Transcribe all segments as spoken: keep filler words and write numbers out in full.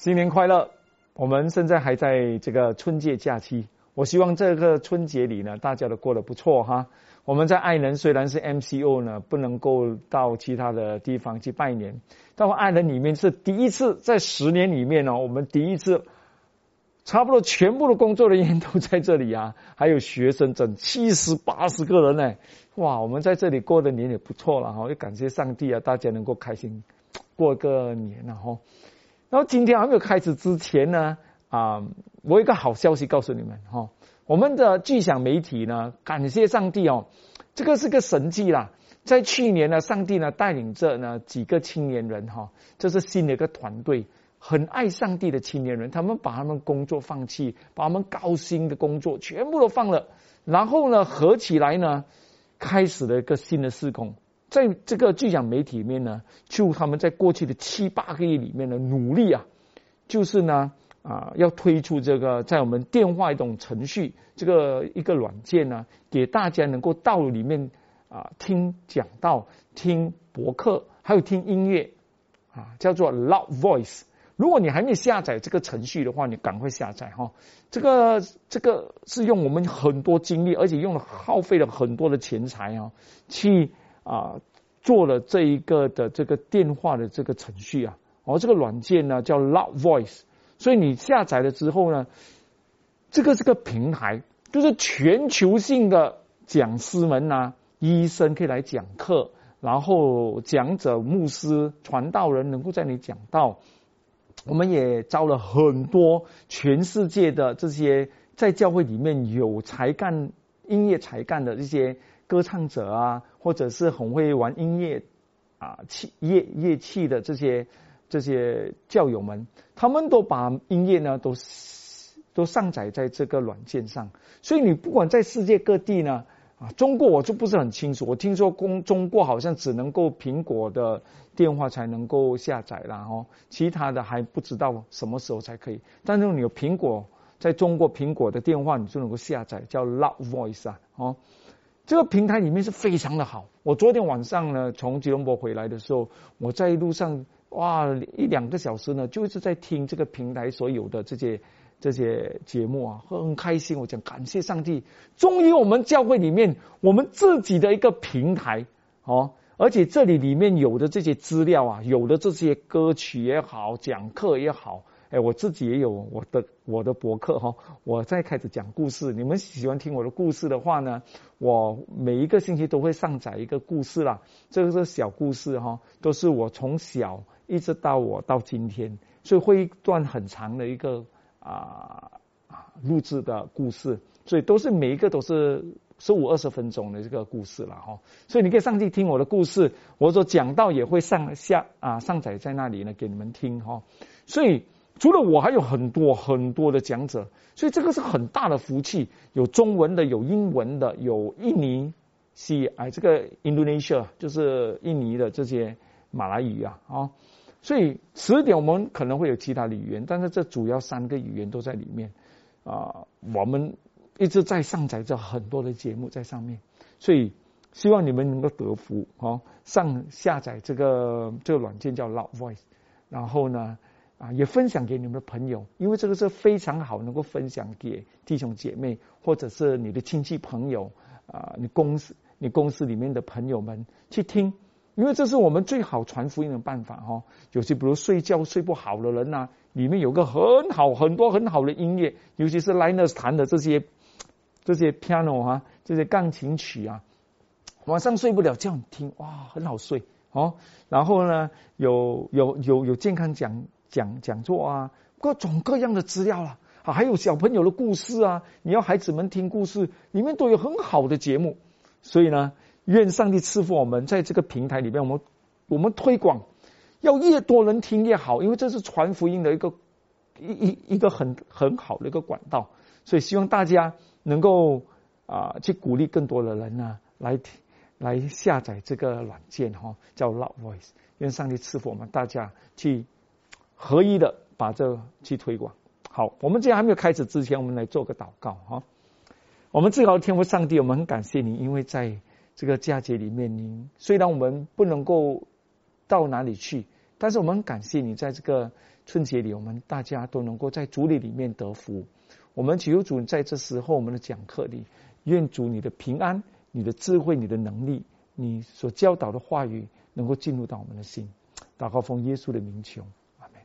新年快乐！我们现在还在这个春节假期，我希望这个春节里呢，大家都过得不错哈。我们在爱人虽然是 M C O 呢，不能够到其他的地方去拜年，但我爱人里面是第一次在十年里面呢，我们第一次差不多全部的工作人员都在这里啊，还有学生整七十八十个人呢，哇，我们在这里过的年也不错了哈，也感谢上帝啊，大家能够开心过个年了哈。然后今天还没有开始之前呢，啊、呃，我有一个好消息告诉你们哈、哦，我们的巨响媒体呢，感谢上帝哦，这个是个神迹啦。在去年呢，上帝呢带领着呢几个青年人哈、哦，这是新的一个团队，很爱上帝的青年人，他们把他们工作放弃，把他们高薪的工作全部都放了，然后呢合起来呢，开始了一个新的事工。在这个巨响媒体里面呢，就他们在过去的七八个月里面的努力啊，就是呢啊要推出这个在我们电话一种程序，这个一个软件呢，给大家能够到里面啊听讲道、听博客，还有听音乐啊，叫做 Loud Voice。如果你还没下载这个程序的话，你赶快下载哈。这个这个是用我们很多精力，而且用了耗费了很多的钱财啊，去啊，做了这一个的这个电话的这个程序啊，哦，这个软件呢叫 Loud Voice， 所以你下载了之后呢，这个这个平台就是全球性的讲师们啊，医生可以来讲课，然后讲者、牧师、传道人能够在你讲道，我们也招了很多全世界的这些在教会里面有才干、音乐才干的这些歌唱者啊，或者是很会玩音乐啊器乐乐器的这些这些教友们，他们都把音乐呢都都上载在这个软件上，所以你不管在世界各地呢啊，中国我就不是很清楚，我听说公中国好像只能够苹果的电话才能够下载啦哦，其他的还不知道什么时候才可以，但是你有苹果，在中国苹果的电话你就能够下载，叫 Loud Voice 啊哦。这个平台里面是非常的好。我昨天晚上呢，从吉隆坡回来的时候，我在路上哇一两个小时呢，就一直在听这个平台所有的这些这些节目啊，很开心。我讲感谢上帝，终于我们教会里面我们自己的一个平台哦，而且这里里面有的这些资料啊，有的这些歌曲也好，讲课也好。哎，我自己也有我的我的博客哈，我在开始讲故事。你们喜欢听我的故事的话呢，我每一个星期都会上载一个故事啦。这个是小故事哈，都是我从小一直到我到今天，所以会一段很长的一个啊啊录制的故事，所以都是每一个都是十五二十分钟的这个故事了哈。所以你可以上去听我的故事，我所讲到也会上下啊上载在那里呢给你们听哈。所以除了我还有很多很多的讲者，所以这个是很大的福气，有中文的，有英文的，有印尼西哎这个 Indonesia 就是印尼的这些马来语啊啊，所以迟点我们可能会有其他的语言，但是这主要三个语言都在里面啊，我们一直在上载着很多的节目在上面，所以希望你们能够得福啊，上下载这个这个软件叫 Loud Voice， 然后呢啊，也分享给你们的朋友，因为这个是非常好，能够分享给弟兄姐妹，或者是你的亲戚朋友啊，你公司你公司里面的朋友们去听，因为这是我们最好传福音的办法哈。有些比如睡觉睡不好的人呐、啊，里面有个很好很多很好的音乐，尤其是 Linus 弹的这些这些 piano 啊，这些钢琴曲啊，晚上睡不了觉你听哇，很好睡哦。然后呢，有有有有健康讲。讲讲座啊，各种各样的资料啊，啊，还有小朋友的故事啊，你要孩子们听故事，里面都有很好的节目。所以呢，愿上帝赐福我们，在这个平台里面，我们我们推广，要越多人听越好，因为这是传福音的一个一一一个很很好的一个管道。所以希望大家能够啊、呃，去鼓励更多的人呢、啊，来来下载这个软件哈、哦，叫 Loud Voice。愿上帝赐福我们大家去。合一的把这去推广。好，我们今天还没有开始之前，我们来做个祷告哈。我们至高的天父上帝，我们很感谢你，因为在这个佳节里面，您虽然我们不能够到哪里去， 但是我们感谢你，在这个春节里，我们大家都能够在主里里面得福。我们求主在这时候我们的讲课里，愿主你的平安、你的智慧、你的能力，你所教导的话语能够进入到我们的心。祷告奉耶稣的名求，阿们。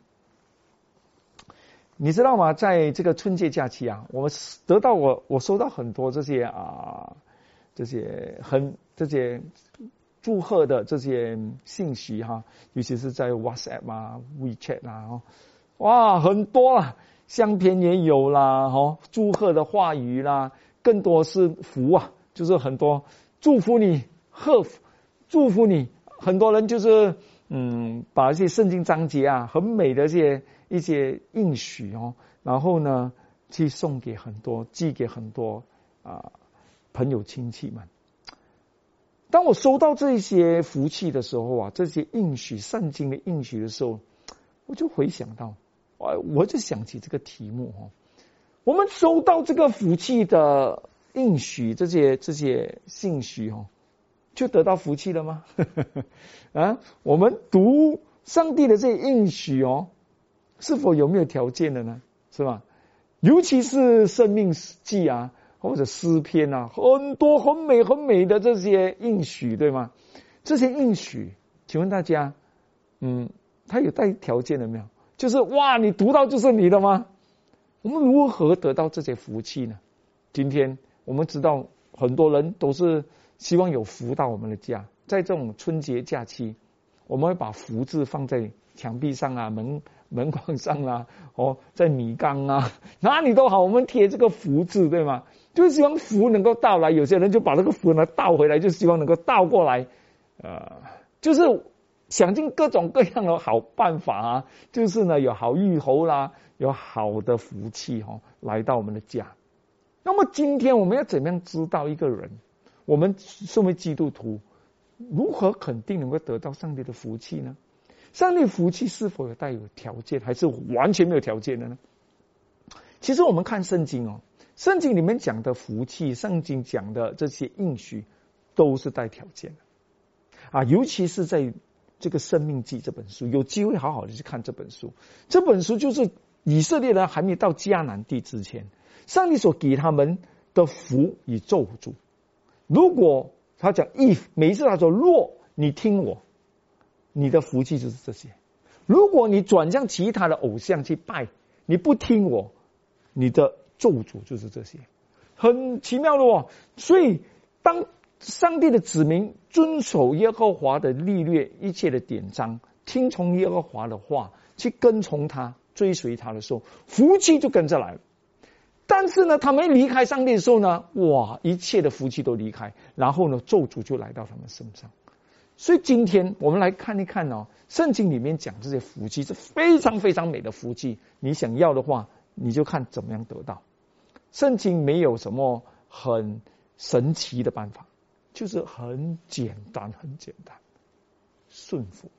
你知道吗？在这个春节假期啊，我们得到我我收到很多这些啊这些很这些祝贺的这些信息哈，尤其是在 WhatsApp 啊、WeChat 啊，哇，很多啊。相片也有啦，哦，祝贺的话语啦，更多是福啊，就是很多祝福你，贺祝福你，很多人就是嗯，把一些圣经章节啊，很美的一些一些应许哦，然后呢，去送给很多，寄给很多啊朋友亲戚们。当我收到这些福气的时候啊，这些应许圣经的应许的时候，我就回想到。我就想起这个题目哦，我们收到这个福气的应许，这些这些信许哦，就得到福气了吗？啊，我们读上帝的这些应许哦，是否有没有条件的呢？是吧？尤其是生命记啊，或者诗篇啊，很多很美很美的这些应许，对吗？这些应许，请问大家，嗯，它有带条件的没有？就是哇，你读到就是你的吗？我们如何得到这些福气呢？今天我们知道很多人都是希望有福到我们的家，在这种春节假期，我们会把福字放在墙壁上啊、门门框上啊、哦，在米缸啊，哪里都好，我们贴这个福字，对吗？就是希望福能够到来。有些人就把这个福呢倒回来，就希望能够倒过来，呃，就是。想尽各种各样的好办法啊，就是呢有好预侯啦，有好的福气哈、哦，来到我们的家。那么今天我们要怎么样知道一个人，我们身为基督徒，如何肯定能够得到上帝的福气呢？上帝福气是否有带有条件，还是完全没有条件的呢？其实我们看圣经哦，圣经里面讲的福气，圣经讲的这些应许，都是带条件的啊，尤其是在这个《生命记》这本书，有机会好好的去看这本书。这本书就是以色列人还没到迦南地之前，上帝所给他们的福与咒诅。如果他讲 if， 每一次他说若你听我，你的福气就是这些；如果你转向其他的偶像去拜，你不听我，你的咒诅就是这些。很奇妙的哦。所以当上帝的子民遵守耶和华的律例，一切的典章，听从耶和华的话，去跟从他，追随他的时候，福气就跟着来了。但是呢，他们离开上帝的时候呢，哇，一切的福气都离开，然后呢，咒诅就来到他们身上。所以今天我们来看一看哦，圣经里面讲这些福气是非常非常美的福气，你想要的话，你就看怎么样得到。圣经没有什么很神奇的办法。就是很简单，很简单，顺服。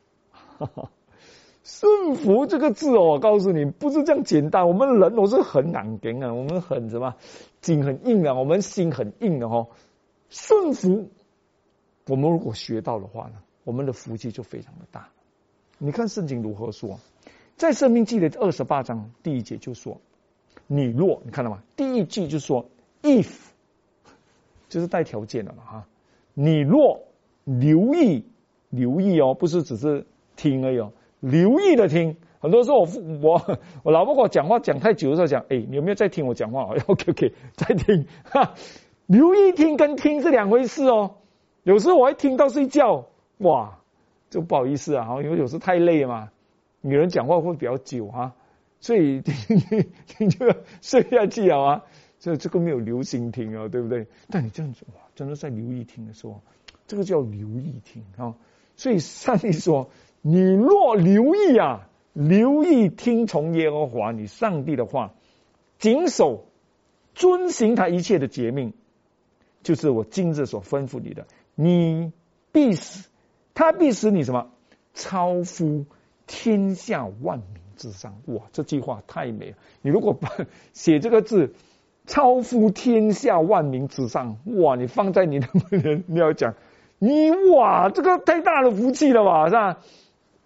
顺服这个字哦，我告诉你，不是这样简单。我们人都是很硬劲啊，我们很什么，筋很硬啊，我们心很硬的哦。顺服，我们如果学到的话呢，我们的福气就非常的大。你看圣经如何说，在申命记的二十八章第一节就说，你若，你看到吗？第一句就说 if， 就是带条件的了哈。你若留意，留意哦，不是只是听而已哦，留意的听。很多时候我我我老婆跟我讲话讲太久的时候讲，哎，你有没有在听我讲话 ？OK OK， 在听。哈，留意听跟听是两回事哦。有时候我还听到睡觉，哇，就不好意思啊，因为有时太累嘛，女人讲话会比较久哈、啊，所以你就睡下去了啊。所以这个没有留心听啊，对不对？但你这样子哇，真的在留意听的时候，这个叫留意听啊。所以上帝说，你若留意啊，留意听从耶和华你上帝的话，谨守遵行他一切的诫命，就是我今日所吩咐你的，你必使他必使你什么超乎天下万民之上。哇，这句话太美了！你如果把写这个字。超乎天下万民之上，哇！你放在你的人，你要讲，你哇，这个太大的福气了吧，是吧？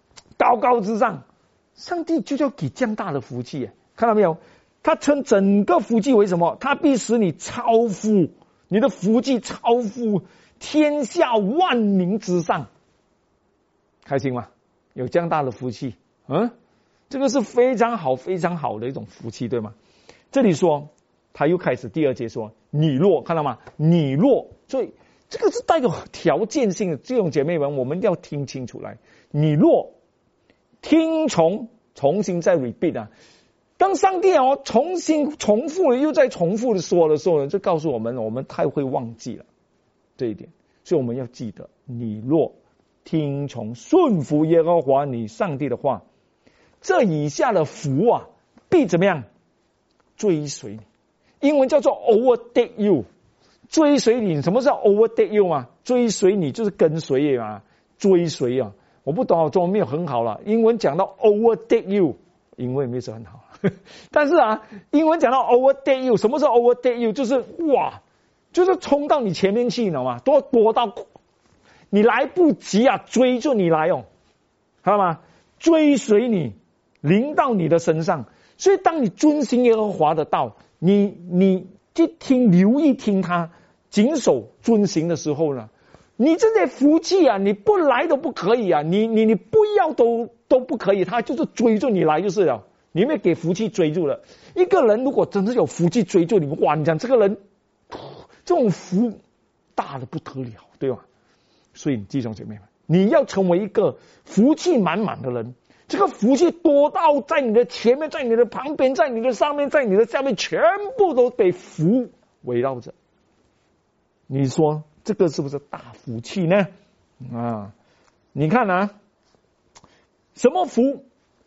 高高之上，上帝就要给这样大的福气，看到没有？他称整个福气为什么？他必使你超乎你的福气，超乎天下万民之上。开心吗？有这样大的福气，嗯，这个是非常好、非常好的一种福气，对吗？这里说，他又开始第二节说，你若看到吗？你若，所以这个是带有条件性的，这种姐妹们，我们要听清楚来。你若听从，重新再 repeat 啊。当上帝哦重新重复了又再重复的说的时候呢，就告诉我们，我们太会忘记了这一点，所以我们要记得，你若听从顺服耶和华你上帝的话，这以下的福啊，必怎么样？追随你。英文叫做 overtake you， 追随你。什么是 overtake you 啊？追随你就是跟随啊，追随啊。我不懂，中文没有很好了。英文讲到 overtake you， 英文没有说很好。但是啊，英文讲到 overtake you， 什么是 overtake you？ 就是哇，就是冲到你前面去，你知道吗？多多到你来不及啊，追着你来哦，看到吗？追随你，临到你的身上。所以当你遵行耶和华的道，你你去听留意听他，谨守遵行的时候呢，你这些福气啊，你不来都不可以啊，你你你不要都都不可以，他就是追着你来就是了。你没给福气追住了。一个人如果真是有福气追住你，哇，你讲这个人这种福大的不得了，对吧？所以弟兄姐妹们，你要成为一个福气满满的人，这个福气多到在你的前面，在你的旁边，在你的上面，在你的下面，全部都被福围绕着。你说这个是不是大福气呢？啊，你看啊，什么福？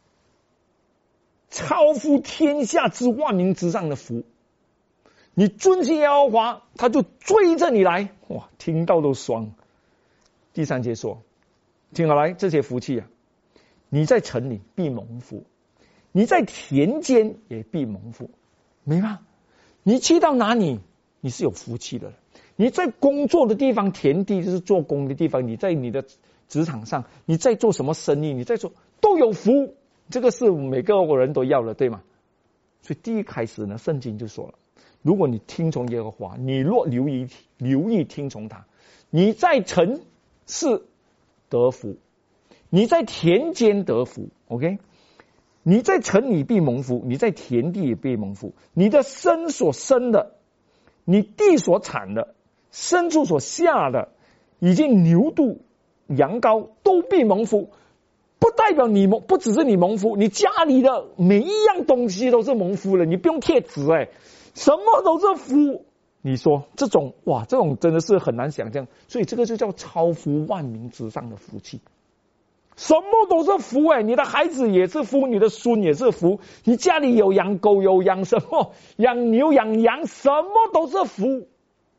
超乎天下之万民之上的福，你遵行耶和华，他就追着你来，哇，听到都爽。第三节说，听好来，这些福气啊，你在城里必蒙福，你在田间也必蒙福，明白吗？你去到哪里，你是有福气的。你在工作的地方，田地就是做工的地方，你在你的职场上，你在做什么生意，你在做都有福。这个是每个人都要的，对吗？所以第一开始呢，圣经就说了，如果你听从耶和华，你若留意留意听从他，你在城市得福，你在田间得福 ，OK？ 你在城里必蒙福，你在田地也必蒙福，你的生所生的，你地所产的，牲畜所下的，以及牛犊羊羔都必蒙福。不代表你蒙，不只是你蒙福，你家里的每一样东西都是蒙福的，你不用贴纸哎，什么都是福。你说这种哇，这种真的是很难想象，所以这个就叫超乎万民之上的福气，什么都是福哎，你的孩子也是福，你的孙也是福，你家里有养狗有养什么，养牛养羊，什么都是福。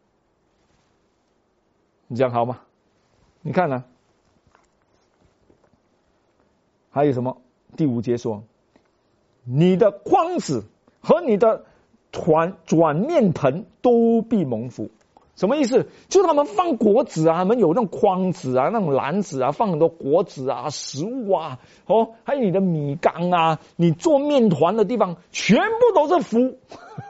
你这样好吗？你看呢、啊？还有什么？第五节说，你的筐子和你的团转面盆都必蒙福。什么意思？就是他们放果子啊，他们有那种筐子啊，那种篮子啊，放很多果子啊、食物啊，哦，还有你的米缸啊，你做面团的地方，全部都是福。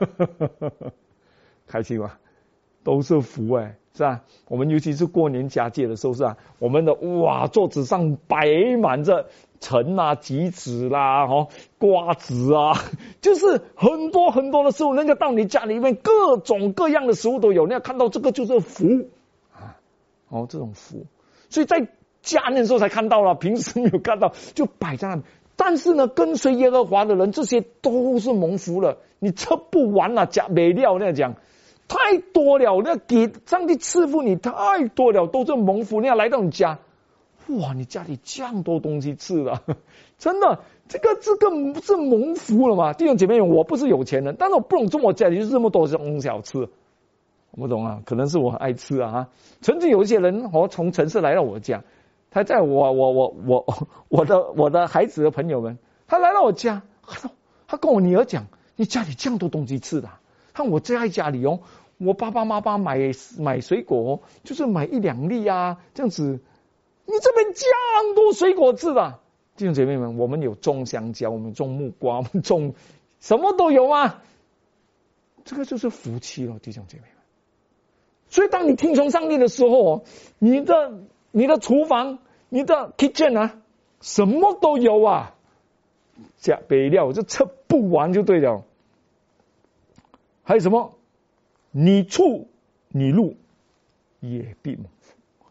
开心吗？都是福哎、欸，是吧？我们尤其是过年佳节的时候，是吧？我们的哇，桌子上摆满着橙啊、橘子啦、哦、瓜子啊，就是很多很多的食物。那个到你家里面，各种各样的食物都有。你要看到这个就是福啊，哦，这种福。所以在家那时候才看到了，平时没有看到，就摆在那里。但是呢，跟随耶和华的人，这些都是蒙福了。你吃不完了、啊，加没料那样讲。太多了，那给上帝赐福你太多了，都是蒙福。你要来到你家，哇，你家里这样多东西吃了，真的，这个这个不是蒙福了吗？弟兄姐妹，我不是有钱人，但是我不懂中国家里就这么多东西好吃，我不懂啊，可能是我很爱吃啊。曾经有一些人哦，从城市来到我家，他在我我我我我的我的孩子的朋友们，他来到我家，他跟我女儿讲，你家里这样多东西吃的、啊。看我在家里哦，我爸爸妈妈买买水果，就是买一两粒啊，这样子。你这边这样多水果吃的， 弟兄姐妹们，我们有种香蕉，我们种木瓜，我们种什么都有啊，这个就是福气了，弟兄姐妹们。所以当你听从上帝的时候，你的你的厨房，你的 kitchen 啊，什么都有啊，加备料就吃不完就对了。还有什么？你出你入也必蒙福。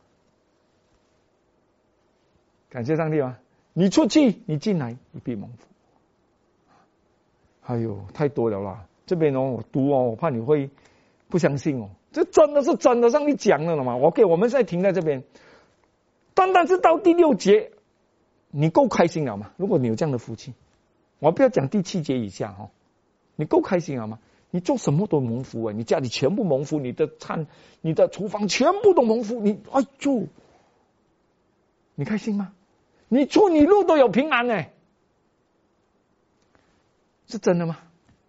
感谢上帝吗？你出去你进来也必蒙福。哎呦，太多了啦！这边哦，我读哦，我怕你会不相信哦。这真的是真的，上帝讲的了嘛 ？OK， 我们现在停在这边。单单是到第六节，你够开心了吗？如果你有这样的福气，我不要讲第七节以下哈、哦，你够开心了吗？你做什么都蒙福啊！你家里全部蒙福，你的餐、你的厨房全部都蒙福，你哎呦，你开心吗？你出你入都有平安呢，是真的吗？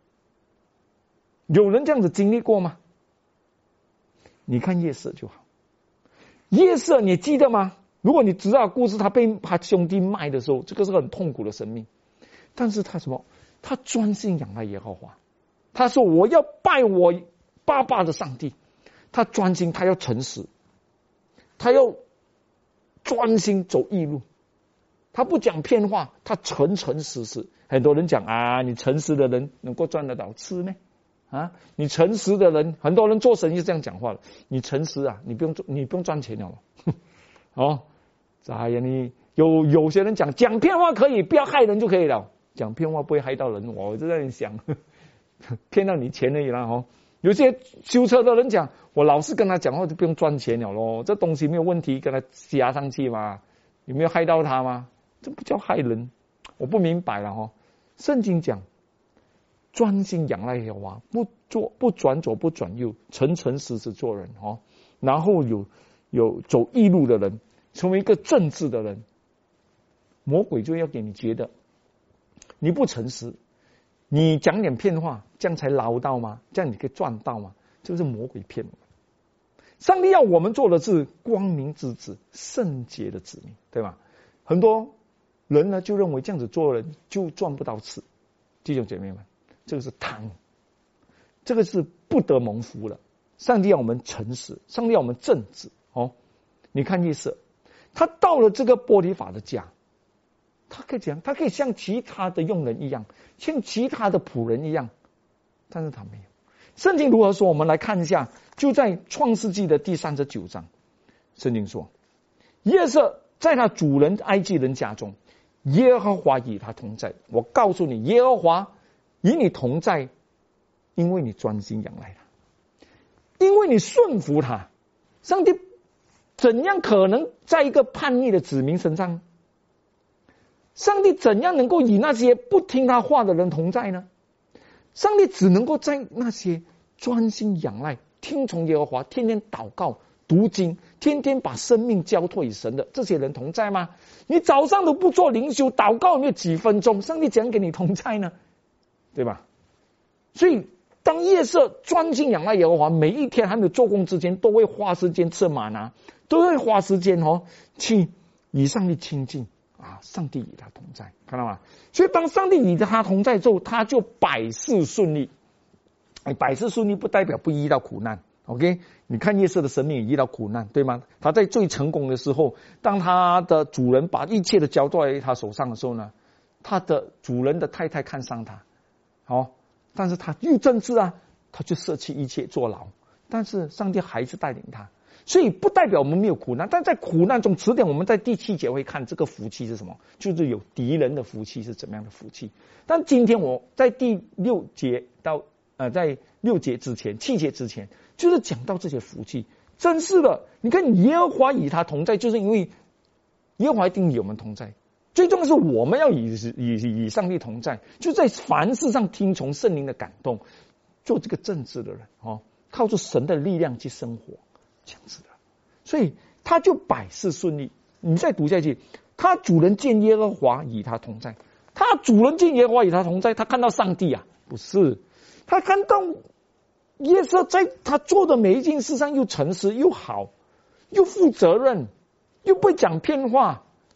有人这样子经历过吗？你看夜色就好。夜色你记得吗？如果你知道故事，他被他兄弟卖的时候，这个是很痛苦的生命。但是他什么？他专心仰赖耶和华。他说：“我要拜我爸爸的上帝。”他专心，他要诚实，他要专心走义路。他不讲骗话，他诚诚实实。很多人讲啊，你诚实的人能够赚得到吃呢？啊，你诚实的人，很多人做生意是这样讲话的。你诚实啊，你不用你不用赚钱了。哦，哎呀，你有有些人讲讲骗话可以，不要害人就可以了。讲骗话不会害到人，我就在那里想，骗到你钱而已啦。哦，有些修车的人讲，我老是跟他讲话就不用赚钱了咯，这东西没有问题，跟他加上去嘛，有没有害到他吗？这不叫害人，我不明白了哦。圣经讲，专心仰赖耶和华，不做不转左不转右，诚诚实实做人哦。然后有有走义路的人，成为一个正直的人，魔鬼就要给你觉得你不诚实，你讲点骗话，这样才捞到吗？这样你可以赚到吗？这是魔鬼骗我们。上帝要我们做的是光明之子，圣洁的子民，对吧？很多人呢就认为这样子做人就赚不到吃，弟兄姐妹们，这个是贪，这个是不得蒙福了。上帝要我们诚实，上帝要我们正直哦。你看夜色，他到了这个波提法的家，他可以讲，他可以像其他的佣人一样，像其他的仆人一样，但是他没有。圣经如何说？我们来看一下，就在创世纪的第三十九章，圣经说，夜色在他主人埃及人家中，耶和华与他同在。我告诉你，耶和华与你同在，因为你专心仰赖他，因为你顺服他。上帝怎样可能在一个叛逆的子民身上？上帝怎样能够与那些不听他话的人同在呢？上帝只能够在那些专心仰赖、听从耶和华、天天祷告、读经、天天把生命交托于神的这些人同在吗？你早上都不做灵修祷告，有没有几分钟？上帝怎样跟你同在呢？对吧？所以当夜色专心仰赖耶和华，每一天还没有做工之前，都会花时间吃玛拿，都会花时间哦去与上帝亲近啊！上帝与他同在，看到吗？所以当上帝与他同在之后，他就百事顺利。哎，百事顺利不代表不遇到苦难。OK， 你看夜色的生命也遇到苦难，对吗？他在最成功的时候，当他的主人把一切的交在他手上的时候呢，他的主人的太太看上他，好、哦，但是他又正直啊，他就舍弃一切坐牢，但是上帝还是带领他，所以不代表我们没有苦难，但在苦难中，迟点我们在第七节会看这个福气是什么，就是有敌人的福气是怎么样的福气。但今天我在第六节到呃在六节之前、七节之前，就是讲到这些福气，真是的。你看耶和华与他同在，就是因为耶和华一定与我们同在。最重要的是我们要与与与上帝同在，就在凡事上听从圣灵的感动，做这个正直的人哦，靠着神的力量去生活，这样子的。所以他就百事顺利。你再读下去，他主人见耶和华与他同在，他主人见耶和华与他同在，他看到上帝啊，不是，他看到夜色在他做的每一件事上又诚实又好，又负责任，又不会讲骗话。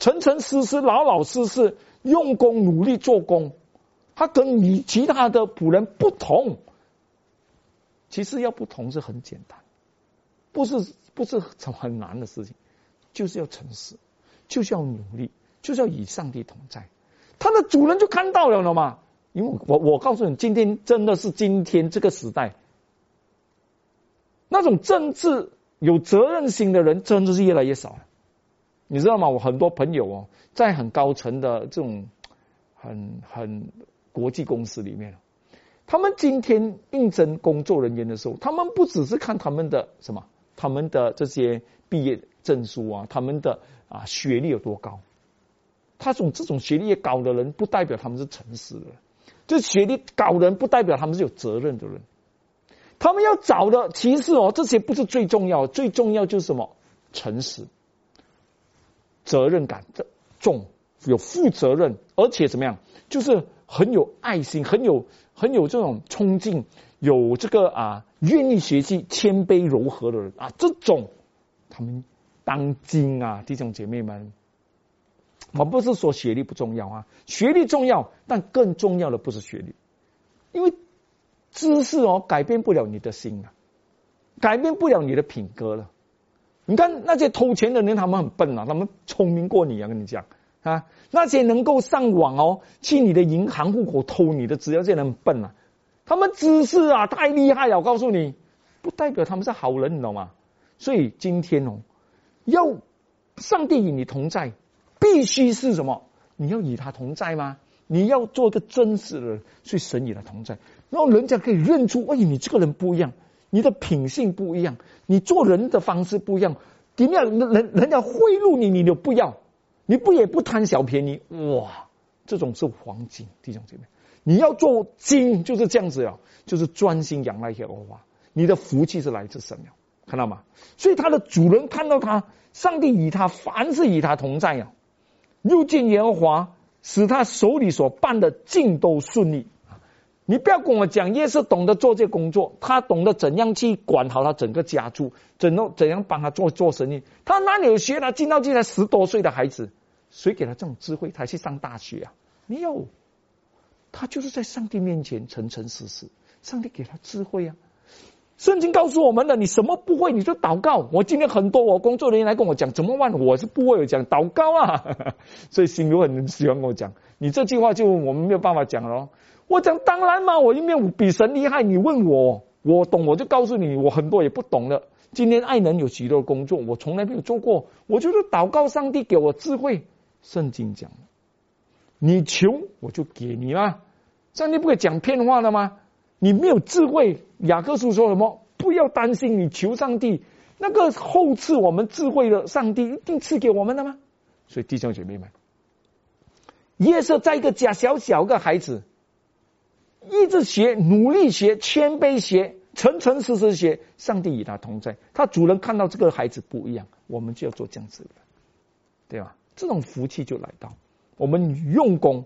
诚诚实实、老老实实、用功努力做工。他跟你其他的仆人不同。其实要不同是很简单，不是不是很难的事情，就是要诚实，就是要努力，就是要与上帝同在。他的主人就看到了了嘛。因为我我告诉你，今天真的是今天这个时代，那种政治有责任心的人真的是越来越少了。你知道吗？我很多朋友哦，在很高层的这种很很国际公司里面，他们今天应征工作人员的时候，他们不只是看他们的什么，他们的这些毕业证书啊，他们的啊学历有多高。他种这种学历高的人，不代表他们是诚实的人。这学历高的人不代表他们是有责任的人。他们要找的其实哦，这些不是最重要，最重要就是什么？诚实、责任感重，有负责任，而且怎么样？就是很有爱心，很有很有这种冲劲，有这个啊愿意学习、谦卑柔和的人啊，这种他们当今啊，弟兄姐妹们。我不是说学历不重要啊，学历重要，但更重要的不是学历，因为知识哦改变不了你的心啊，改变不了你的品格了。你看那些偷钱的人，他们很笨啊，他们聪明过你啊，跟你讲啊，那些能够上网哦去你的银行户口偷你的资料，这些人很笨啊，他们知识啊太厉害了，我告诉你，不代表他们是好人，你知道吗？所以今天哦，要上帝与你同在。必须是什么？你要与他同在吗？你要做一个真实的人，所以神与他同在，然后人家可以认出，哎，你这个人不一样，你的品性不一样，你做人的方式不一样，点样人人家贿赂你，你就不要，你不也不贪小便宜，哇，这种是黄金，弟兄姐妹，你要做金就是这样子了，就是专心仰赖耶和华，你的福气是来自神了，看到吗？所以他的主人看到他，上帝与他，凡是与他同在呀。又见耶和华使他手里所办的尽都顺利。你不要跟我讲耶稣懂得做这工作，他懂得怎样去管好他整个家族，怎样怎样帮他做做生意。他哪里有学？他进到这才十多岁的孩子，谁给他这种智慧？他去上大学啊？没有，他就是在上帝面前诚诚实实，上帝给他智慧啊。圣经告诉我们的，你什么不会你就祷告。我今天很多我工作人员来跟我讲怎么办，我是不会有讲祷告啊。所以心如很喜欢跟我讲，你这句话就我们没有办法讲了。我讲当然嘛，我因为比神厉害，你问我，我懂我就告诉你，我很多也不懂的。今天爱人有许多工作，我从来没有做过，我就是祷告上帝给我智慧。圣经讲，你求我就给你啦，上帝不会讲骗话的吗？你没有智慧，雅各书说什么？不要担心，你求上帝，那个后赐我们智慧的上帝一定赐给我们的吗？所以弟兄姐妹们，约瑟在一个家小小个孩子，一直学，努力学，谦卑学，诚诚实实学，上帝与他同在。他主人看到这个孩子不一样，我们就要做这样子的，对吧？这种福气就来到，我们用功。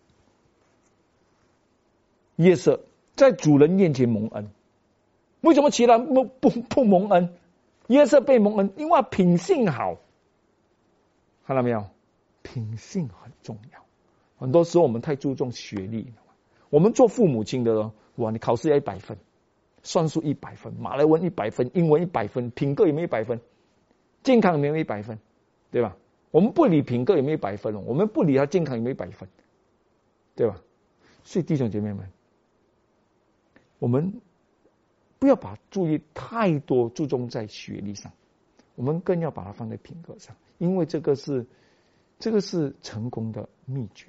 约瑟在主人面前蒙恩，为什么其他不不不蒙恩？约瑟被蒙恩，因为品性好，看到没有？品性很重要。很多时候我们太注重学历，我们做父母亲的，哇，你考试要一百分，算术一百分，马来文一百分，英文一百分，品格有没有一百分？健康有没有一百分？对吧？我们不理品格有没有一百分，我们不理他健康有没有一百分，对吧？所以弟兄姐妹们，我们不要把注意太多注重在学历上，我们更要把它放在品格上，因为这个是这个是成功的秘诀。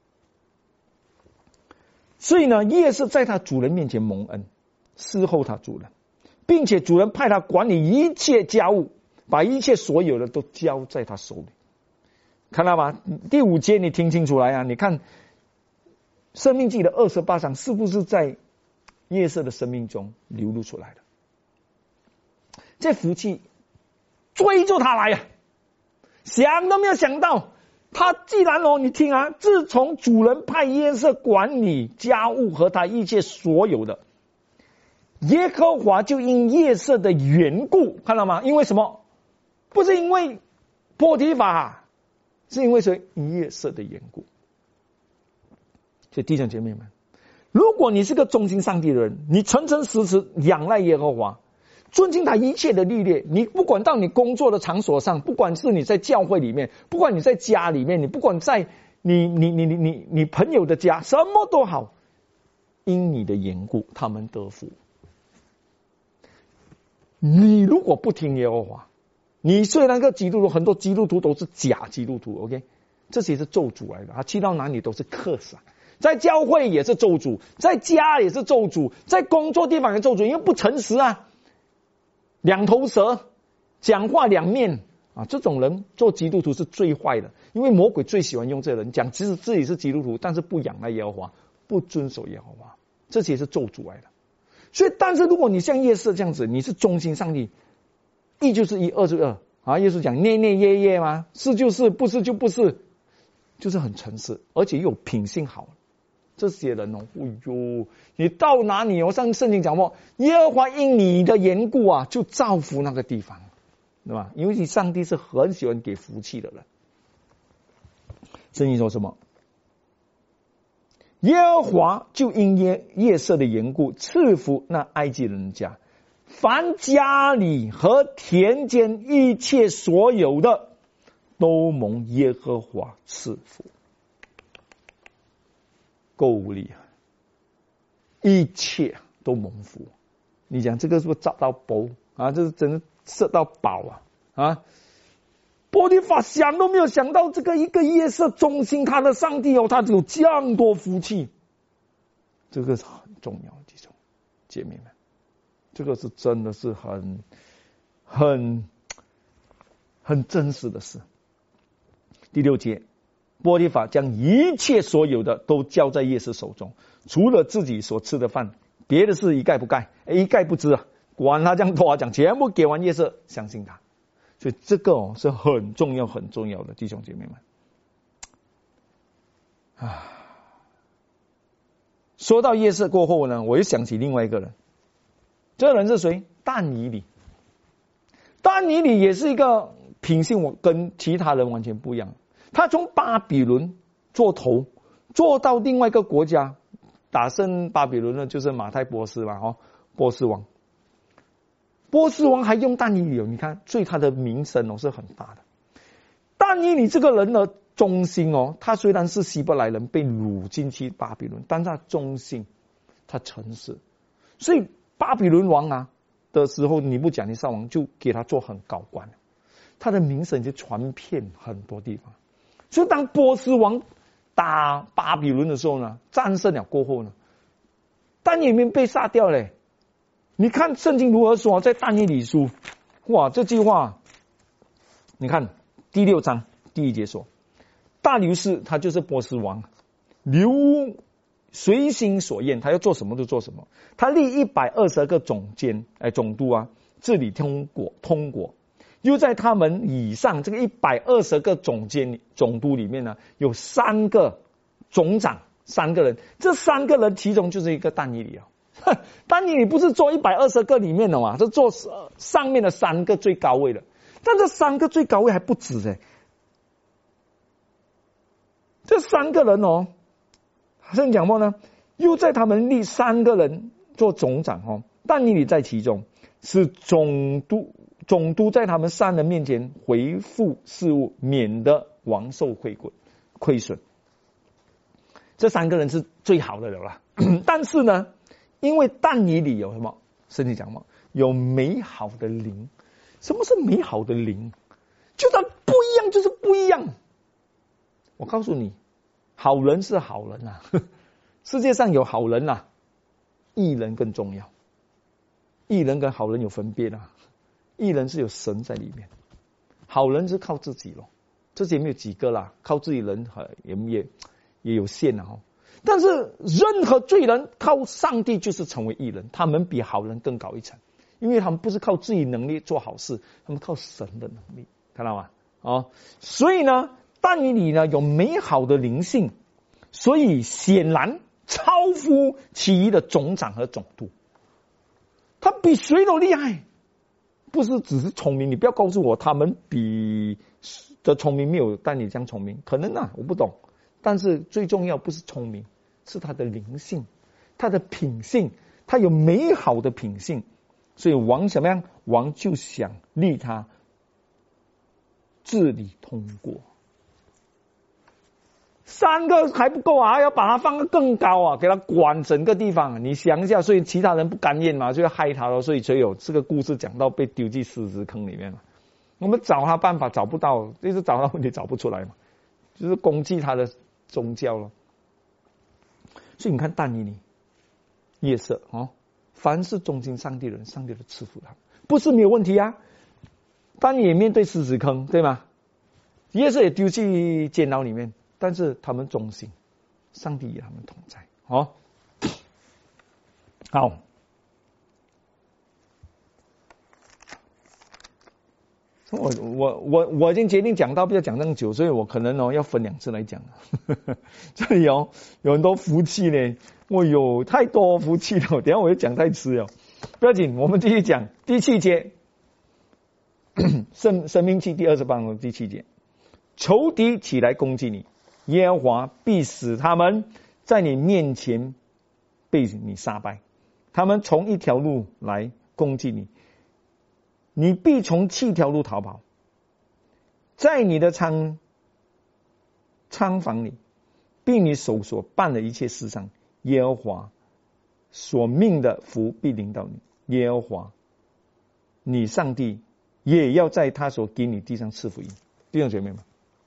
所以呢，约瑟在他主人面前蒙恩，伺候他主人，并且主人派他管理一切家务，把一切所有的都交在他手里。看到吗？第五节你听清楚来啊！你看申命记的二十八章是不是在约瑟的生命中流露出来的？这福气追着他来呀、啊！想都没有想到，他既然哦，你听啊，自从主人派约瑟管理家务和他一切所有的，耶和华就因约瑟的缘故，看到吗？因为什么？不是因为波提法， 是因为谁？夜色的缘故。所以弟兄姐妹们，如果你是个忠心上帝的人，你诚诚实实仰赖耶和华，尊敬他一切的律例，你不管到你工作的场所上，不管是你在教会里面，不管你在家里面，你不管在你你你你你你朋友的家，什么都好，因你的缘故，他们得福。你如果不听耶和华，你虽然个基督徒，很多基督徒都是假基督徒 ，OK， 这些是咒诅来的，他去到哪里都是克死，在教会也是咒诅，在家也是咒诅，在工作地方也是咒诅，因为不诚实啊，两头蛇，讲话两面啊，这种人做基督徒是最坏的，因为魔鬼最喜欢用这人，讲其实自己是基督徒，但是不仰赖耶和华，不遵守耶和华，这些是咒诅来的。所以，但是如果你像夜色这样子，你是忠心上帝，一就是一，二就是二啊。耶稣讲内内耶耶吗？是就是，不是就不是，就是很诚实，而且又有品性好。这些人哦，哎呦，你到哪里哦？上圣经讲过，耶和华因你的缘故啊，就造福那个地方，对吧？因为上帝是很喜欢给福气的人。圣经说什么？耶和华就因夜夜色的缘故赐福那埃及人家，凡家里和田间一切所有的，都蒙耶和华赐福。够厉害，一切都蒙福。你讲这个是不是找到宝啊？这是真的射到宝啊！啊，波提法想都没有想到，这个一个夜色忠心他的上帝哦，他有这样多福气，这个是很重要的弟兄姐妹们，这个是真的是很很很真实的事。第六节，波提法将一切所有的都交在夜色手中，除了自己所吃的饭，别的事一概不盖，一概不知啊！管他这样多少讲，全部给完夜色，相信他。所以这个哦是很重要很重要的，弟兄姐妹们。啊，说到夜色过后呢，我又想起另外一个人，这个人是谁？但以理。但以理也是一个品性，我跟其他人完全不一样。他从巴比伦做头，做到另外一个国家，打胜巴比伦呢，就是马太波斯嘛，哦，波斯王。波斯王还用但以理，你看，所以他的名声哦是很大的。但以理这个人呢，忠心哦，他虽然是希伯来人，被掳进去巴比伦，但他忠心，他诚实，所以巴比伦王啊的时候，尼布甲尼撒王就给他做很高官，他的名声就传遍很多地方。所以当波斯王打巴比伦的时候呢，战胜了过后呢，但以理被杀掉了。你看圣经如何说，在但以理书，哇，这句话，你看第六章第一节说，大流士他就是波斯王，流随心所愿，他要做什么就做什么，他立一百二十个总监，哎，总督啊，治理通国，通国，又在他们以上这个一百二十个总监总督里面呢，有三个总长，三个人，这三个人其中就是一个但以理啊。但以理不是做一百二十个里面的嘛，是做上面的三个最高位的，但这三个最高位还不止哎，这三个人哦，圣经讲过呢，又在他们立三个人做总长哦，但以理在其中，是总督，总督在他们三人面前回复事务，免得王受亏亏损。这三个人是最好的了啦，但是呢，因为但以理有什么？圣经讲嘛，有美好的灵。什么是美好的灵？就他不一样，就是不一样。我告诉你，好人是好人啊，世界上有好人啊，义人更重要。义人跟好人有分别啊，义人是有神在里面，好人是靠自己咯，这些没有几个啦，靠自己人也也也有限啊。但是任何罪人靠上帝就是成为义人，他们比好人更高一层，因为他们不是靠自己能力做好事，他们靠神的能力，看到吗？哦，所以呢，但以理呢有美好的灵性，所以显然超乎其余的总长和总督，他比谁都厉害，不是只是聪明。你不要告诉我他们比的聪明没有但你这样聪明，可能啊，我不懂。但是最重要不是聪明，是他的灵性，他的品性，他有美好的品性。所以王怎么样？王就想立他治理通国。三个还不够啊，要把它放得更高啊，给他管整个地方。你想一下，所以其他人不甘愿嘛，就要害他了。所以才有这个故事讲到被丢进狮子坑里面嘛。我们找他办法找不到，一直找到问题找不出来嘛，就是攻击他的宗教了。所以你看但以理、约瑟哦，凡是忠心上帝的人，上帝都赐福他们，不是没有问题啊。但也面对狮子坑，对吗？约瑟也丢进监牢里面。但是他们忠心，上帝与他们同在。好，好，我我我我已经决定讲到不要讲那么久，所以我可能哦要分两次来讲。这里哦有很多福气呢，我有太多福气了，等一下我就讲太迟了，不要紧，我们继续讲第七节，生生命记第二十八章第七节，仇敌起来攻击你。耶和华必使他们在你面前被你杀败，他们从一条路来攻击你，你必从七条路逃跑。在你的仓仓房里，并你手所办的一切事上，耶和华所命的福必临到你。耶和华你上帝也要在他所给你地上赐福你。弟兄姐妹们，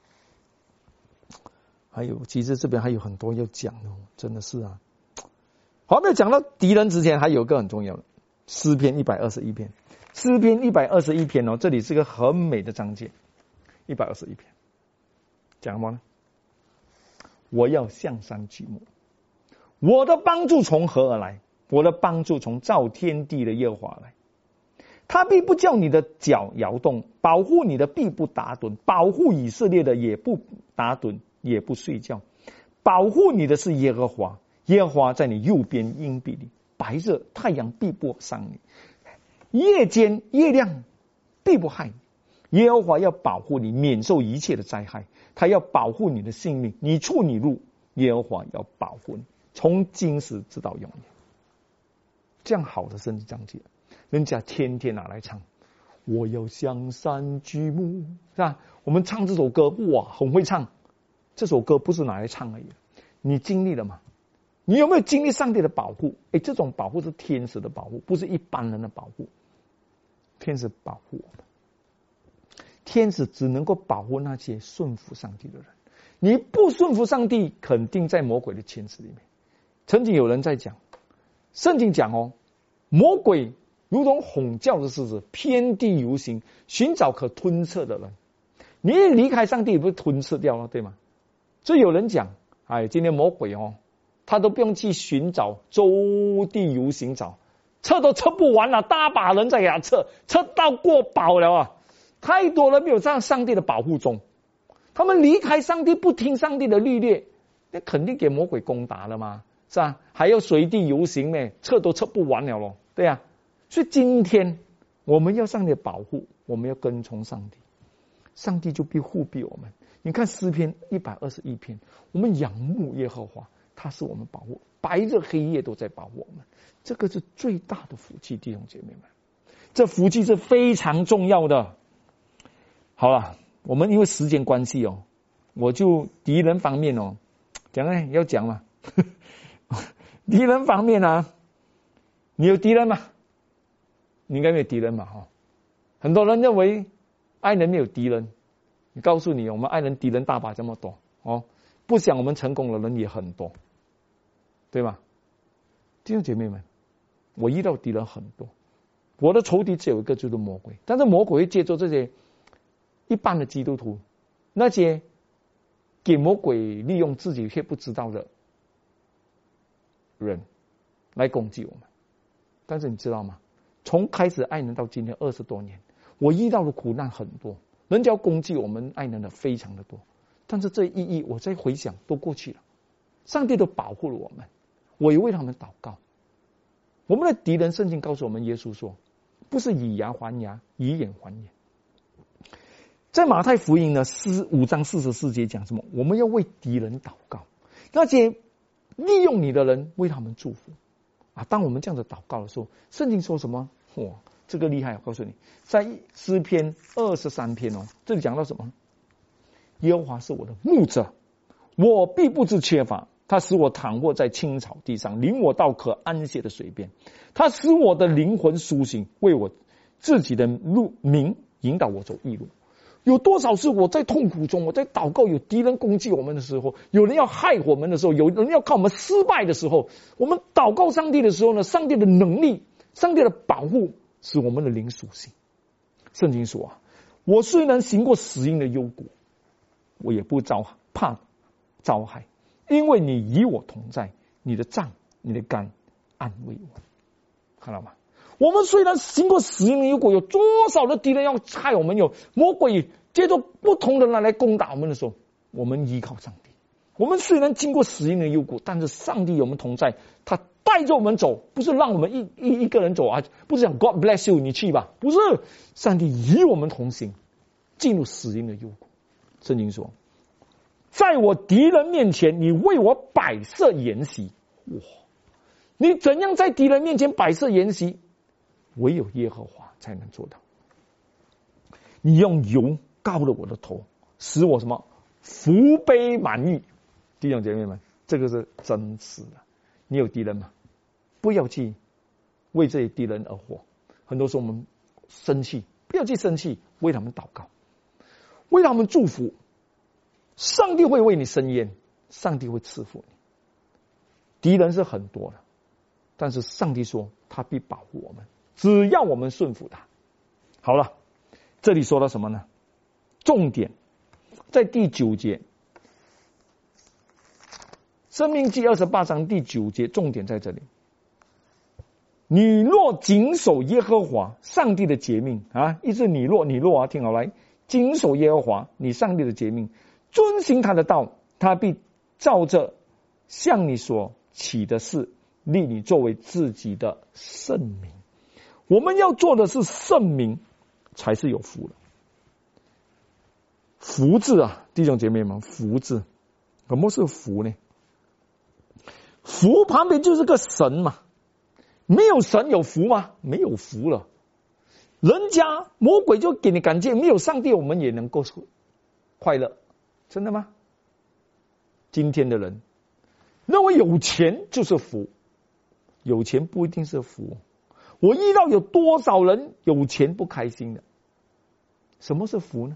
还有，其实这边还有很多要讲的，真的是啊。还没有讲到敌人之前，还有一个很重要的诗篇一百二十一篇。诗篇一百二十一篇哦，这里是个很美的章节。一百二十一篇讲什么呢？我要向山举目，我的帮助从何而来？我的帮助从造天地的耶和华来。他必不叫你的脚摇动，保护你的必不打盹，保护以色列的也不打盹，也不睡觉。保护你的是耶和华，耶和华在你右边荫庇里。白日太阳必不伤你，夜间月亮必不害你。耶和华要保护你，免受一切的灾害。他要保护你的性命，你出你入，耶和华要保护你，从今时直到永远。这样好的圣经章节，人家天天拿来唱。我要向山举目，是吧？我们唱这首歌，哇，很会唱。这首歌不是拿来唱而已，你经历了吗？你有没有经历上帝的保护？哎，这种保护是天使的保护，不是一般人的保护。天使保护我们，天使只能够保护那些顺服上帝的人。你不顺服上帝，肯定在魔鬼的牵制里面。曾经有人在讲，圣经讲哦，魔鬼如同吼叫的狮子，遍地游行，寻找可吞噬的人。你一离开上帝，不是吞噬掉了，对吗？所以有人讲，哎，今天魔鬼哦，他都不用去寻找，周地游行找，测都测不完了，大把人在给他测，测到过饱了啊！太多人没有在上帝的保护中，他们离开上帝，不听上帝的律例，那肯定给魔鬼攻打了嘛，是吧？还要随地游行呢，测都测不完了咯，对呀、啊。所以今天我们要上帝的保护，我们要跟从上帝，上帝就必护庇我们。你看诗篇一百二十一篇，我们仰慕耶和华，他是我们保护，白日黑夜都在保护我们，这个是最大的福气，弟兄姐妹们，这福气是非常重要的。好了，我们因为时间关系哦，我就敌人方面哦，讲呢要讲嘛，敌人方面啊，你有敌人吗？你应该没有敌人嘛哈。很多人认为爱人没有敌人，你告诉你，我们爱人敌人大把这么多哦，不想我们成功的人也很多，对吧？弟兄姐妹们，我遇到敌人很多，我的仇敌只有一个，就是魔鬼。但是魔鬼会借助这些一般的基督徒，那些给魔鬼利用自己却不知道的人来攻击我们。但是你知道吗？从开始爱人到今天二十多年，我遇到的苦难很多，人家要攻击我们爱人的非常的多，但是这意义我再回想都过去了，上帝都保护了我们，我也为他们祷告。我们的敌人，圣经告诉我们，耶稣说，不是以牙还牙，以眼还眼。 在马太福音呢四五章四十四节讲什么？我们要为敌人祷告，那些利用你的人为他们祝福啊！当我们这样子祷告的时候，圣经说什么？哇，这个厉害！我告诉你，在诗篇二十三篇哦，这里讲到什么？耶和华是我的牧者，我必不致缺乏。他使我躺卧在青草地上，领我到可安歇的水边。他使我的灵魂苏醒，为我自己的路名引导我走义路。有多少是我在痛苦中，我在祷告，有敌人攻击我们的时候，有人要害我们的时候，有人要靠我们失败的时候，我们祷告上帝的时候呢，上帝的能力，上帝的保护使我们的灵苏醒。圣经说啊，我虽然行过死荫的幽谷，我也不遭怕遭害，因为你与我同在，你的杖你的竿安慰我。看到吗？我们虽然行过死荫的幽谷，有多少的敌人要害我们，有魔鬼借着不同的人来攻打我们的时候，我们依靠上帝。我们虽然经过死荫的幽谷，但是上帝与我们同在，他带着我们走，不是让我们一一一个人走啊，不是讲 God bless you 你去吧，不是，上帝与我们同行，进入死荫的幽谷。圣经说，在我敌人面前，你为我摆设筵席。哇，你怎样在敌人面前摆设筵席？唯有耶和华才能做到。你用油膏了我的头，使我什么福杯满溢。弟兄姐妹们，这个是真实的。你有敌人吗？不要去为这些敌人而活。很多时候我们生气，不要去生气，为他们祷告，为他们祝福。上帝会为你伸冤，上帝会赐福你。敌人是很多的，但是上帝说他必保护我们，只要我们顺服他。好了，这里说到什么呢？重点在第九节，申命记二十八章第九节，重点在这里。你若谨守耶和华上帝的诫命啊，意思你若你若啊，听好来，谨守耶和华你上帝的诫命，遵行他的道，他必照着向你所起的事，立你作为自己的圣民。我们要做的是圣民，才是有福的。福字啊，弟兄姐妹们，福字，什么是福呢？福旁边就是个神嘛，没有神有福吗？没有福了。人家魔鬼就给你感觉，没有上帝我们也能够快乐，真的吗？今天的人认为有钱就是福，有钱不一定是福。我遇到有多少人有钱不开心的？什么是福呢？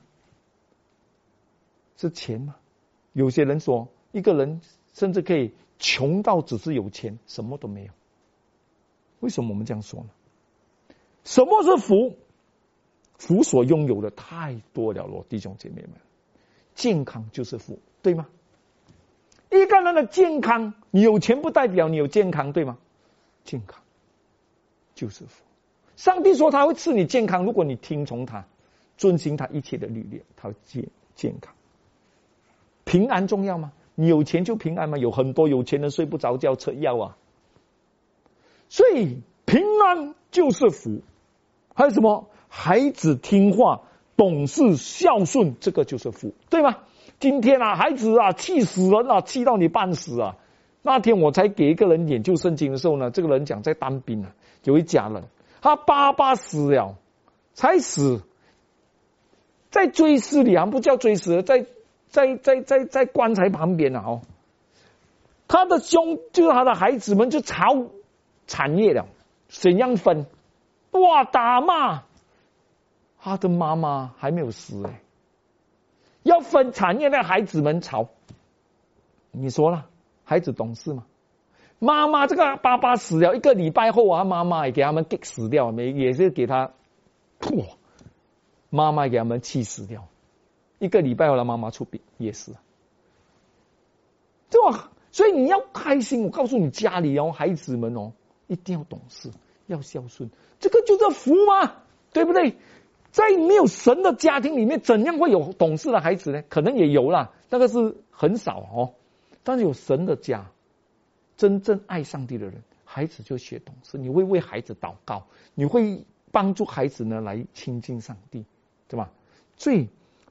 是钱吗？有些人说，一个人甚至可以穷到只是有钱，什么都没有。为什么我们这样说呢？什么是福？福所拥有的太多了咯，弟兄姐妹们，健康就是福，对吗？一个人的健康，你有钱不代表你有健康，对吗？健康就是福。上帝说他会赐你健康，如果你听从他，遵行他一切的律例，他会健健康。平安重要吗？你有钱就平安吗？有很多有钱人睡不着觉吃药啊。所以平安就是福。还有什么？孩子听话、懂事、孝顺，这个就是福，对吗？今天啊，孩子啊，气死人啊，气到你半死啊！那天我才给一个人研究圣经的时候呢，这个人讲在当兵啊，有一家人，他爸爸死了，才死，在追思里还不叫追思，在在在在在棺材旁边啊，哦，他的兄就是他的孩子们就吵产业了，怎样分？哇，打骂！他的妈妈还没有死哎，要分产业的孩子们吵。你说了，孩子懂事吗？妈妈这个爸爸死了一个礼拜后啊，妈妈也给他们给死掉，没也是给他，哇，妈妈给他们气死掉。一个礼拜后，他妈妈出殡也是，对吧？所以你要开心，我告诉你，家里哦，孩子们哦，一定要懂事，要孝顺，这个就叫福吗？对不对？在没有神的家庭里面，怎样会有懂事的孩子呢？可能也有啦，那个是很少哦。但是有神的家，真正爱上帝的人，孩子就学懂事。你会为孩子祷告，你会帮助孩子呢来亲近上帝，对吧？所以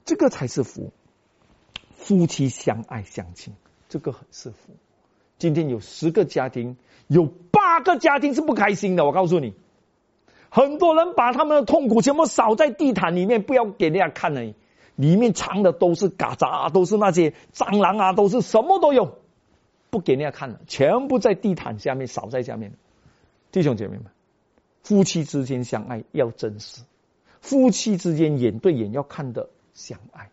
这个才是福。夫妻相爱相亲，这个很是福。今天有十个家庭，有八个家庭是不开心的。我告诉你，很多人把他们的痛苦全部扫在地毯里面，不要给人家看而已。里面藏的都是嘎杂啊，都是那些蟑螂啊，都是什么都有，不给人家看了，全部在地毯下面扫在下面。弟兄姐妹们，夫妻之间相爱要真实，夫妻之间眼对眼要看的相爱。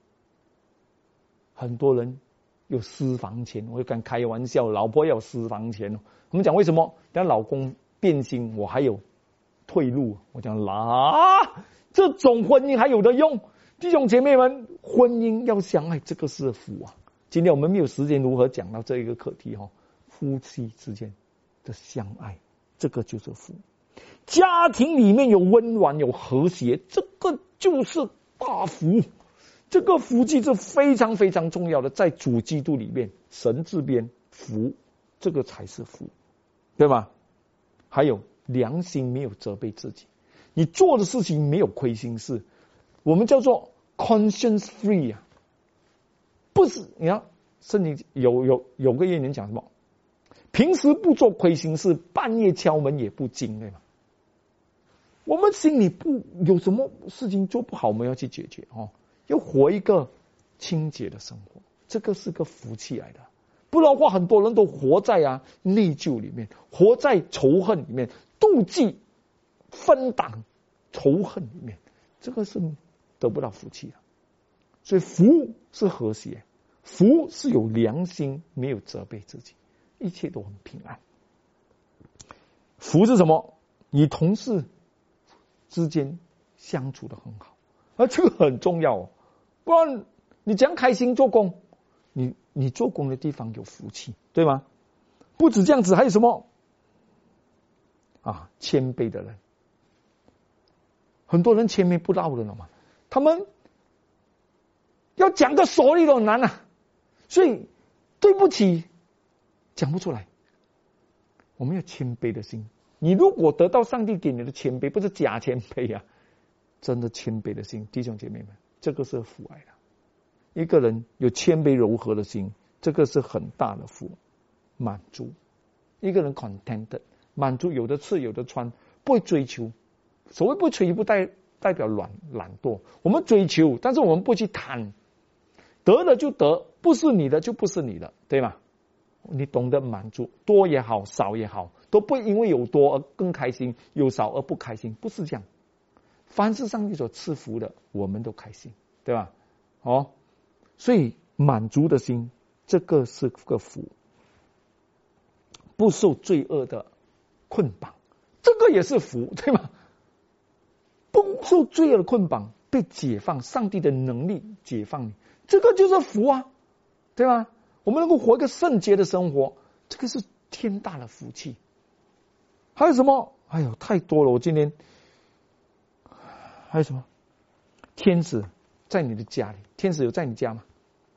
很多人有私房钱，我敢开玩笑，老婆要私房钱。我们讲为什么？等老公变心，我还有退路。我讲啦，这种婚姻还有的用。弟兄姐妹们，婚姻要相爱，这个是福啊！今天我们没有时间如何讲到这一个课题哈，夫妻之间的相爱，这个就是福。家庭里面有温暖有和谐，这个就是大福。这个福气是非常非常重要的，在主基督里面，神字边福，这个才是福，对吧？还有良心没有责备自己，你做的事情没有亏心事，我们叫做 conscience free 啊，不是你看圣经有有有个谚语讲什么？平时不做亏心事，半夜敲门也不惊，对吗？我们心里不有什么事情做不好，我们要去解决哦。要活一个清洁的生活，这个是个福气来的。不然的话，很多人都活在啊内疚里面，活在仇恨里面，妒忌、分党、仇恨里面，这个是得不到福气的。所以福是和谐，福是有良心，没有责备自己，一切都很平安。福是什么？与同事之间相处的很好，而这个很重要哦。不然你怎样开心做工？你你做工的地方有福气，对吗？不止这样子，还有什么啊？谦卑的人，很多人谦卑不到的了嘛，他们要讲个所以都很难啊，所以对不起讲不出来。我们要谦卑的心。你如果得到上帝给你的谦卑，不是假谦卑啊，真的谦卑的心，弟兄姐妹们，这个是福来的。一个人有谦卑柔和的心，这个是很大的福。满足，一个人 contented， 满足，有的吃有的穿，不会追求。所谓不追求，不代代表懒懒惰。我们追求，但是我们不去贪，得了就得，不是你的就不是你的，对吗？你懂得满足，多也好，少也好，都不会因为有多而更开心，有少而不开心，不是这样。凡是上帝所赐福的，我们都开心，对吧？哦，所以满足的心，这个是个福。不受罪恶的捆绑，这个也是福，对吗？不受罪恶的捆绑，被解放，上帝的能力解放你，这个就是福啊，对吗？我们能够活一个圣洁的生活，这个是天大的福气。还有什么？哎呦，太多了！我今天还有什么？天使在你的家里，天使有在你家吗？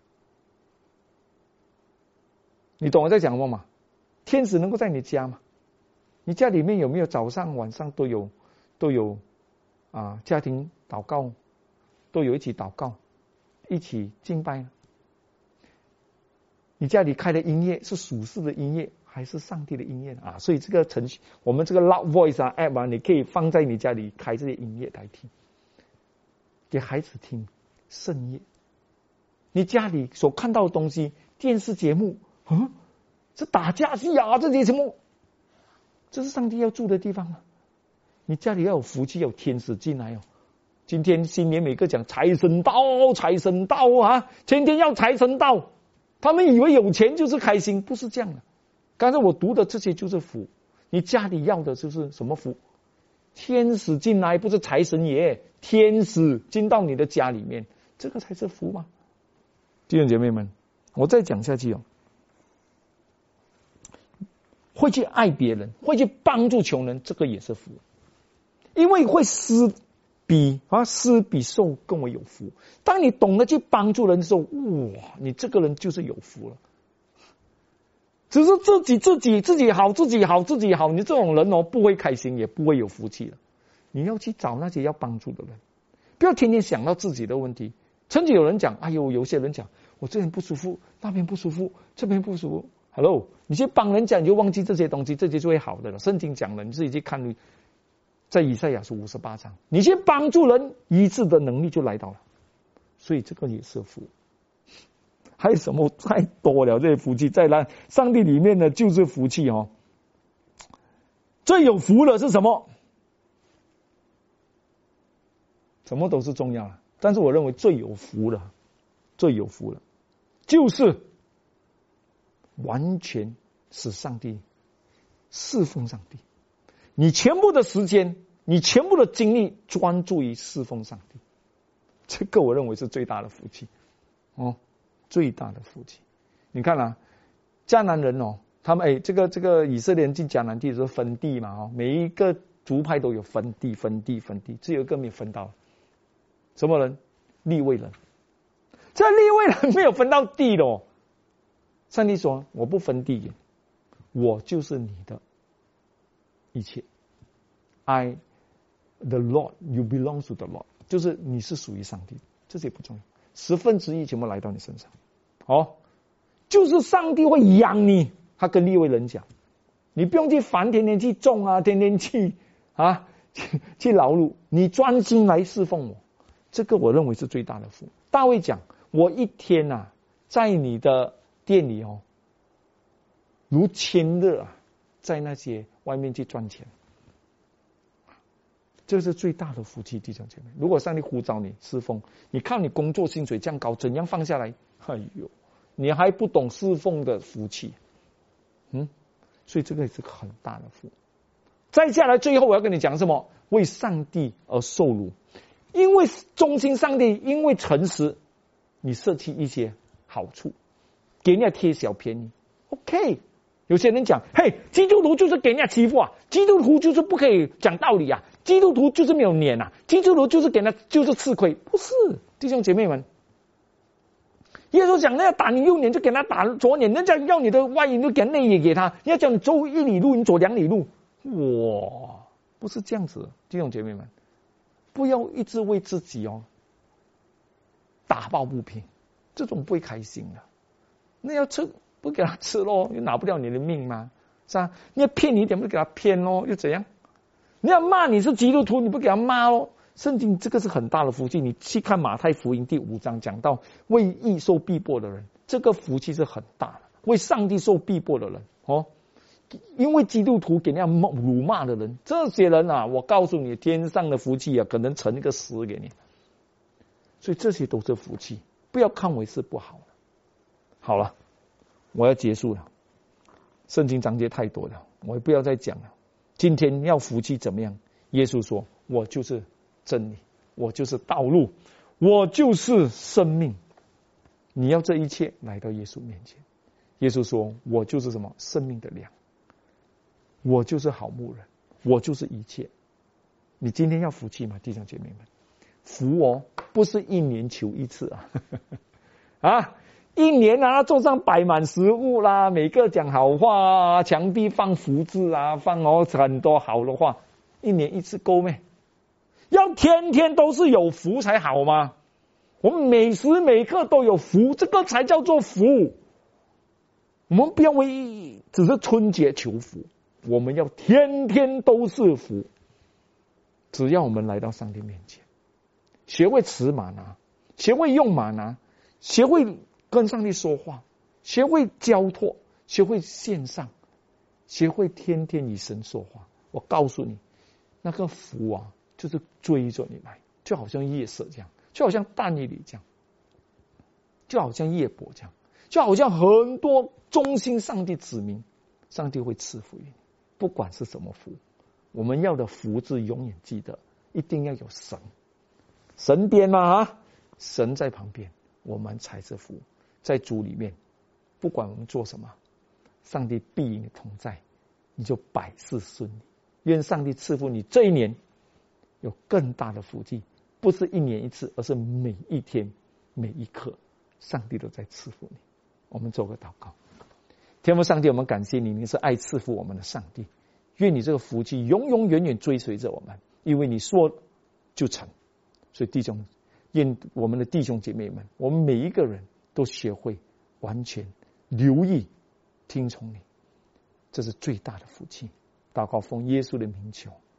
你懂我在讲什么吗？天使能够在你家吗？你家里面有没有早上晚上都有都有啊家庭祷告，都有一起祷告，一起敬拜呢？你家里开的音乐是属世的音乐还是上帝的音乐啊？所以这个程序，我们这个 Loud Voice 啊 App 啊，你可以放在你家里开这些音乐来听，给孩子听圣乐。你家里所看到的东西，电视节目，嗯，是打架戏啊，这些节目，这是上帝要住的地方啊。你家里要有福气，有天使进来哦。今天新年每个讲财神到，财神到啊，天天要财神到。他们以为有钱就是开心，不是这样的。刚才我读的这些就是福，你家里要的就是什么福？天使进来，不是财神爷，天使进到你的家里面，这个才是福吗？弟兄姐妹们，我再讲下去哦。会去爱别人，会去帮助穷人，这个也是福，因为会施比啊施比受更为有福。当你懂得去帮助人的时候，哇，你这个人就是有福了。只是自己自己自己好自己好自己好，你这种人哦不会开心，也不会有福气了。你要去找那些要帮助的人，不要天天想到自己的问题。 曾经有人讲，哎呦，有些人讲我这边不舒服，那边不舒服，这边不舒服。Hello， 你去帮人讲，你就忘记这些东西，这些就会好的了。圣经讲了，你自己去看，在以赛亚书五十八章，你去帮助人，医治的能力就来到了。所以这个也是福。还有什么太多了？这些福气在那上帝里面呢，就是福气哦。最有福的是什么？什么都是重要的，但是我认为最有福的，最有福的，就是完全使上帝侍奉上帝。你全部的时间，你全部的精力专注于侍奉上帝，这个我认为是最大的福气哦，最大的福气。你看啊，迦南人哦，他们哎，这个这个以色列人进迦南地的时候分地嘛哦，每一个族派都有分地分地分地，只有一个没有分到，什么人？利未人。这利未人没有分到地的哦。上帝说：“我不分地，我就是你的一切。I, the Lord, you belong to the Lord， 就是你是属于上帝，这些不重要，十分之一全部来到你身上。哦，就是上帝会养你。他跟利未人讲，你不用去烦，天天去种啊，天天去啊去去劳碌，你专心来侍奉我。这个我认为是最大的福。大卫讲，我一天啊，在你的店里哦，如千日啊，在那些外面去赚钱，这是最大的福气，弟兄姐妹。如果上帝呼召你侍奉，你看你工作薪水这样高，怎样放下来？哎呦，你还不懂侍奉的福气，嗯，所以这个也是个很大的福。再下来，最后我要跟你讲什么？为上帝而受辱，因为忠心上帝，因为诚实，你舍弃一些好处，给人家贴小便宜。OK， 有些人讲，嘿，基督徒就是给人家欺负啊，基督徒就是不可以讲道理啊，基督徒就是没有脸啊，基督徒就是给人家就是吃亏。不是，弟兄姐妹们，耶稣讲，那要打你右脸就给他打左脸，人家要你的外衣就给内衣给他，你要叫你走一里路，你走两里路。哇，不是这样子，弟兄姐妹们，不要一直为自己哦打抱不平，这种不会开心的。那要吃不给他吃咯，又拿不掉你的命吗？是吧？你要骗你一点不给他骗咯，又怎样？你要骂你是基督徒，你不给他骂咯。圣经这个是很大的福气，你去看马太福音第五章讲到为义受逼迫的人，这个福气是很大的。为上帝受逼迫的人哦，因为基督徒给人家辱骂的人，这些人啊，我告诉你，天上的福气啊，可能乘一个十给你。所以这些都是福气，不要看为是不好的。好了，我要结束了。圣经章节太多了，我也不要再讲了。今天要福气怎么样？耶稣说：“我就是真理，我就是道路，我就是生命。”你要这一切来到耶稣面前。耶稣说：“我就是什么？生命的粮，我就是好牧人，我就是一切。”你今天要福气吗，弟兄姐妹们？福哦，不是一年求一次啊，啊，一年啊，桌上摆满食物啦，每个讲好话啊，墙壁放福字啊，放哦很多好的话，一年一次够没？要天天都是有福才好吗？我们每时每刻都有福，这个才叫做福。我们不要为只是春节求福，我们要天天都是福。只要我们来到上帝面前，学会持玛拿，学会用玛拿，学会跟上帝说话，学会交托，学会献上，学会天天与神说话。我告诉你，那个福啊，就是追着你来，就好像夜色这样，就好像但以理这样，就好像夜伯这样，就好像很多忠心上帝子民，上帝会赐福于你，不管是什么福。我们要的福字永远记得，一定要有神，神边嘛啊，神在旁边，我们才是福。在主里面，不管我们做什么，上帝必与你同在，你就百事顺利。愿上帝赐福你这一年有更大的福气，不是一年一次，而是每一天每一刻，上帝都在赐福你。我们做个祷告。天父上帝，我们感谢你，你是爱赐福我们的上帝。愿你这个福气永永远远追随着我们，因为你说就成。所以弟兄愿我们的弟兄姐妹们，我们每一个人都学会完全留意听从你，这是最大的福气。祷告奉耶稣的名求。